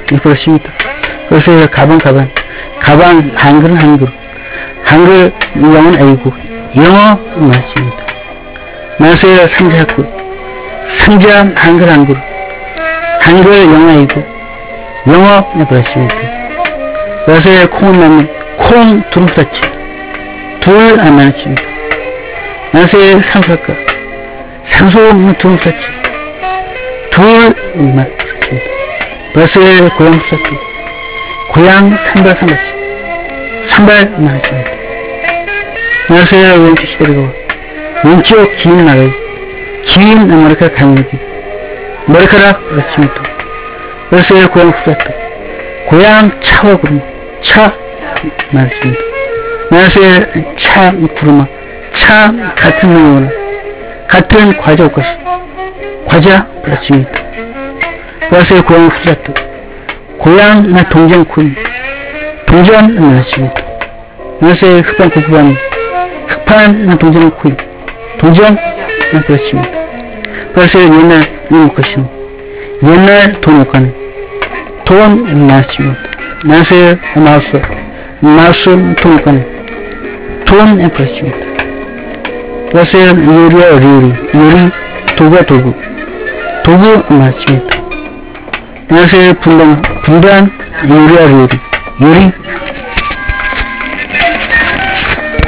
그렇습니다. 그래서 가방 한글은 한글 영어는 A고 영어 맞습니다. 나서야 상자 한글 영어 A고 영어 그렇습니다. 그래서 콩은 맞는 콩 둘은 붙었지 둘 안 맞습니다. 나서 산소 둘은 붙었지 둘 맞습니다. 그래서 고양 붙었지 고양 산발 맞습니다. 나서 왼쪽 시대리고 왼쪽 긴 나가요. 긴 머리카락 강력이 머리카락 그렇습니다. 그래서 고양 붙었다. 고양 차와 구르마 차 맞습니다. 나서 차 구르마 차 같은 명어나 같은 과자 것이 과자 그렇습니다. 그래서 고양 붙었다. 고양 나 동전 동전 맞습니다. 나서 흑판 구구반 흑판 나 동전 코인 동전 나 그렇습니다. 그래서 옛날 이런 것이는 옛날 돈 없가네 돈 맞습니다. 나서 마우스 돈 없가네 돈 그렇습니다. 그래서 요리 도구 맞습니다. 나서 분단 요리